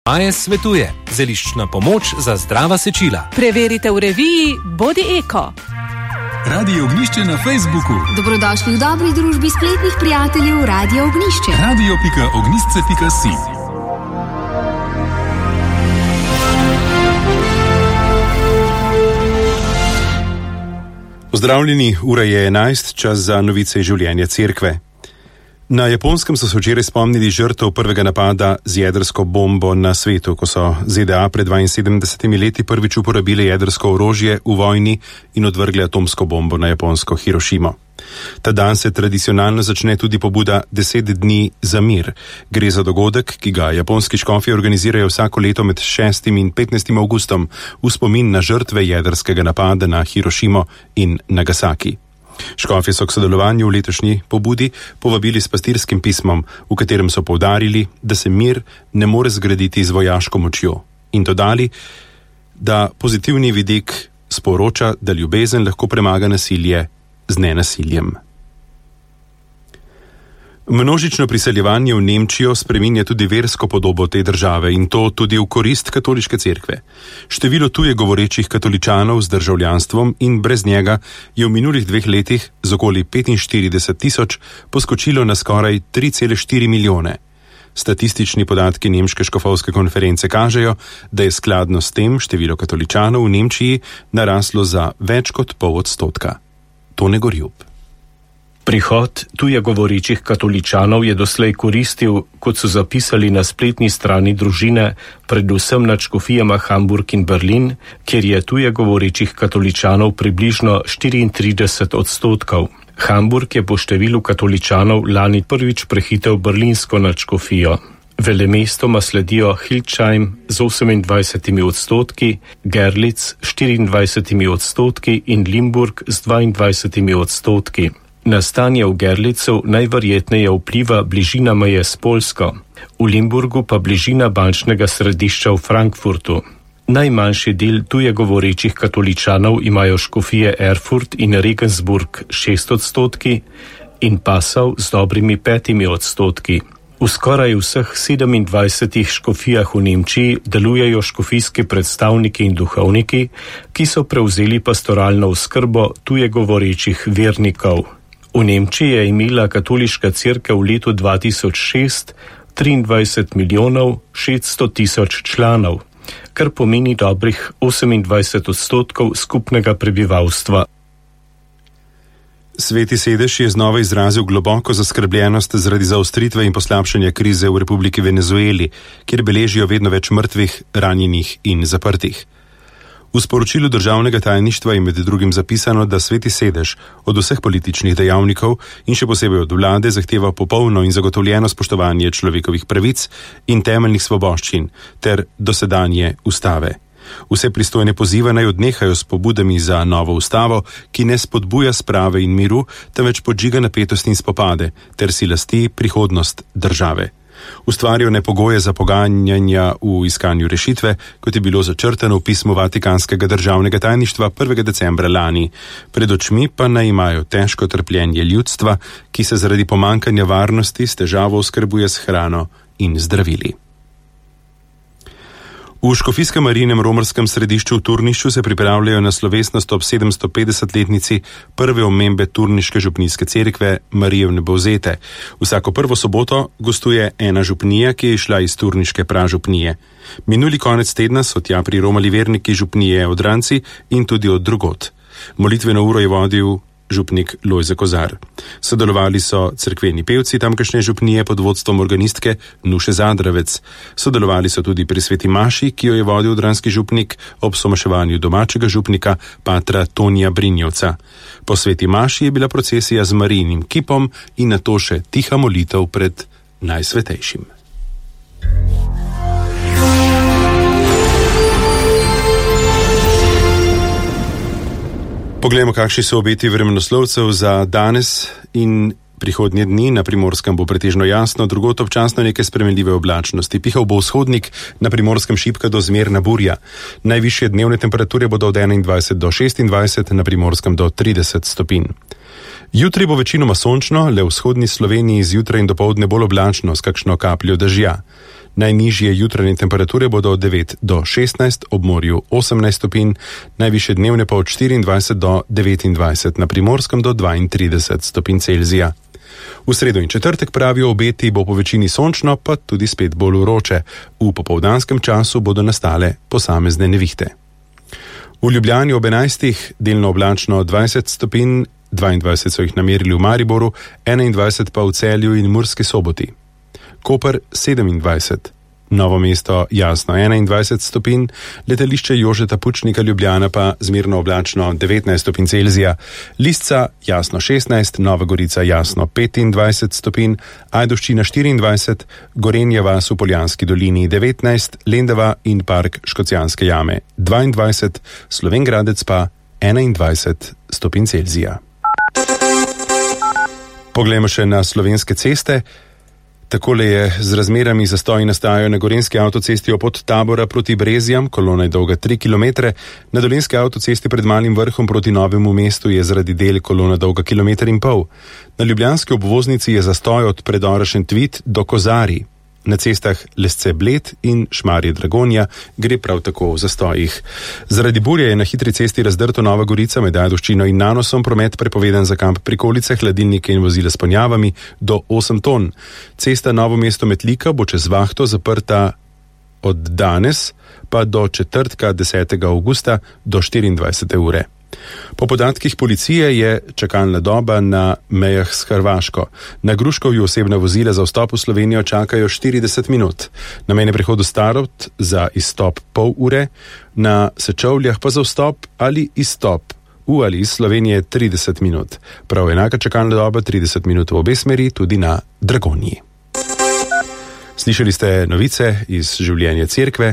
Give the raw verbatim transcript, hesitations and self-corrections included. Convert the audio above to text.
Maje svetuje. Zeliščna pomoč za zdrava sečila. Preverite v reviji Bodi Eko. Radio Ognjišče na Facebooku. Dobrodošli v dobri družbi spletnih prijateljev Radio Ognjišče. radio pika ognjišče pika si. Pozdravljeni, ura je enajst, čas za novice življenja cerkve. Na Japonskem so se včeraj spomnili žrtev prvega napada z jedrsko bombo na svetu, ko so Z D A pred dvainsedemdesetimi leti prvič uporabile jedrsko orožje v vojni in odvrgle atomsko bombo na japonsko Hirošimo. Ta dan se tradicionalno začne tudi pobuda deset dni za mir. Gre za dogodek, ki ga japonski škofje organizirajo vsako leto med šestim in petnajstim avgustom v spomin na žrtve jedrskega napada na Hirošimo in Nagasaki. Škofje so k sodelovanju v letošnji pobudi povabili s pastirskim pismom, v katerem so poudarili, da se mir ne more zgraditi z vojaško močjo, in dodali, da pozitivni vidik sporoča, da ljubezen lahko premaga nasilje z nenasiljem. Množično priseljevanje v Nemčijo spreminja tudi versko podobo te države in to tudi v korist katoliške cerkve. Število tuje govorečih katoličanov z državljanstvom in brez njega je v minulih dveh letih z okoli petinštirideset tisoč poskočilo na skoraj tri cele štiri milijone. Statistični podatki Nemške škofovske konference kažejo, da je skladno s tem število katoličanov v Nemčiji naraslo za več kot pol odstotka. Tone Gorjub. Prihod tuje govorečih katoličanov je doslej koristil, kot so zapisali na spletni strani družine, predvsem nad škofijama Hamburg in Berlin, kjer je tuje govorečih katoličanov približno štiriintrideset odstotkov. Hamburg je po številu katoličanov lani prvič prehitel berlinsko nadškofijo. Velemestoma sledijo Hildesheim z osemindvajsetimi odstotki, Gerlitz s štiriindvajsetimi odstotki in Limburg z dvaindvajsetimi odstotki. Na stanje v Gerlitzu najverjetneje vpliva bližina meje s Poljsko, v Limburgu pa bližina bančnega središča v Frankfurtu. Najmanjši del tuje govorečih katoličanov imajo škofije Erfurt in Regensburg šest odstotki in Passau z dobrimi petimi odstotki. V skoraj vseh sedemindvajsetih škofijah v Nemčiji delujejo škofijski predstavniki in duhovniki, ki so prevzeli pastoralno oskrbo tuje govorečih vernikov. V Nemčiji je imela katoliška cerkev v letu dva tisoč šest triindvajset milijonov šeststo tisoč članov, kar pomeni dobrih osemindvajset odstotkov skupnega prebivalstva. Sveti sedež je znova izrazil globoko zaskrbljenost zaradi zaostritve in poslabšanja krize v Republiki Venezueli, kjer beležijo vedno več mrtvih, ranjenih in zaprtih. V sporočilu državnega tajništva je med drugim zapisano, da Sveti sedež od vseh političnih dejavnikov in še posebej od vlade zahteva popolno in zagotovljeno spoštovanje človekovih pravic in temeljnih svoboščin ter dosedanje ustave. Vse pristojne poziva naj odnehajo s pobudami za novo ustavo, ki ne spodbuja sprave in miru, temveč podžiga napetost in spopade ter si lasti prihodnost države. Ustvarjajo nepogoje za poganjanja v iskanju rešitve, kot je bilo začrtano v pismu Vatikanskega državnega tajništva prvega decembra lani. Pred očmi pa naj imajo težko trpljenje ljudstva, ki se zaradi pomankanja varnosti s težavo oskrbuje s hrano in zdravili. V škofijskem Marijinem romarskem središču v Turnišču se pripravljajo na slovesnost ob sedemstopetdesetletnici prve omembe turniške župnijske cerkve Marije Vnebovzete. Vsako prvo soboto gostuje ena župnija, ki je išla iz turniške pražupnije. Minuli konec tedna so tja priromali verniki župnije Odranci in tudi od drugot. Molitveno uro je vodil župnik Lojze Kozar. Sodelovali so cerkveni pevci tamkajšnje župnije pod vodstvom organistke Nuše Zadravec. Sodelovali so tudi pri sveti maši, ki jo je vodil odranski župnik ob somaševanju domačega župnika patra Tonija Brinjevca. Po sveti maši je bila procesija z Marijinim kipom in nato še tiha molitev pred najsvetejšim. Poglejmo, kakšni so obeti vremenoslovcev za danes in prihodnje dni. Na Primorskem bo pretežno jasno, drugod občasno neke spremenljive oblačnosti. Pihal bo vzhodnik, na Primorskem šibka do zmerna burja. Najvišje dnevne temperature bodo od enaindvajset do šestindvajset, na Primorskem do trideset stopinj. Jutri bo večinoma sončno, le v vzhodni Sloveniji zjutraj in dopoldne bolj oblačno s kakšno kapljo dežja. Najnižje jutranje temperature bodo od devet do šestnajst, ob morju osemnajst stopinj, najvišje dnevne pa od štiriindvajset do devetindvajset, na Primorskem do dvaintrideset stopinj Celzija. V sredo in četrtek pravijo obeti bo po večini sončno, pa tudi spet bolj vroče. V popoldanskem času bodo nastale posamezne nevihte. V Ljubljani ob enajstih delno oblačno dvajset stopinj, dvaindvajset so jih namerili v Mariboru, enaindvajset pa v Celju in Murski Soboti. Koper sedemindvajset, Novo mesto jasno enaindvajset stopinj, letališče Jožeta Pučnika Ljubljana pa zmerno oblačno devetnajst stopinj Celzija, Lisca jasno šestnajst, Nova Gorica jasno petindvajset stopinj, Ajdovščina štiriindvajset, Gorenja vas v Poljanski dolini devetnajst, Lendava in park Škocjanske jame dvaindvajset, Slovenj Gradec pa enaindvajset stopinj Celzija. Poglejmo še na slovenske ceste. Takole je z razmerami zastoji nastajajo na Gorenjski avtocesti od Tabora proti Brezjam, kolona je dolga tri kilometre, na Dolenjski avtocesti pred Malim Vrhom proti Novemu mestu je zaradi del kolona dolga kilometer in pol. Na ljubljanski obvoznici je zastoj od predora Šentvid do Kozarij. Na cestah Lesce-Bled in Šmarje-Dragonja gre prav tako v zastojih. Zaradi burje je na hitri cesti razdrto Nova Gorica med Ajdovščino in Nanosom, promet prepovedan za kamp Prikolice, hladilnike in vozila s ponjavami do osem ton. Cesta Novo mesto-Metlika bo čez Vahto zaprta od danes pa do četrtka desetega avgusta do štiriindvajsete ure. Po podatkih policije je čakalna doba na mejah s Hrvaško. Na Gruškovju osebna vozila za vstop v Slovenijo čakajo štirideset minut, na mejnem prehodu Starod za izstop pol ure, na Sečovljah pa za vstop ali izstop v ali iz Slovenije trideset minut. Prav enaka čakalna doba trideset minut v obe smeri tudi na Dragonji. Slišali ste novice iz življenja cerkve.